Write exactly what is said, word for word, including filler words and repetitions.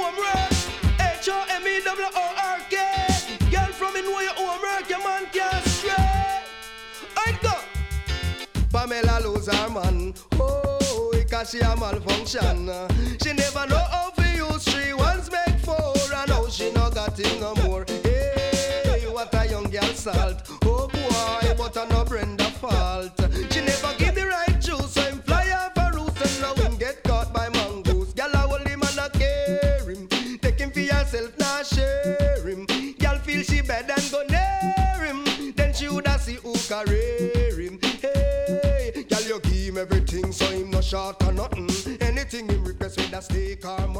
homework. H O M E W O R K. Girl from in where your homework, your man can't stray. I go. Pamela lose her man. Oh, because she a malfunction. She never know how to use three ones make four. And now she no got him no more. Hey, what a young girl salt. Oh boy, but I no Brenda fault. She never give the right juice, so him fly off a roost and now him get caught by mongoose. Girl I hold him and I care him. Take him for yourself, now share him. Girl feel she bad and go near him. Then she woulda see who career him. Hey, girl you give him everything, so him no short or nothing. Anything him request with a steak or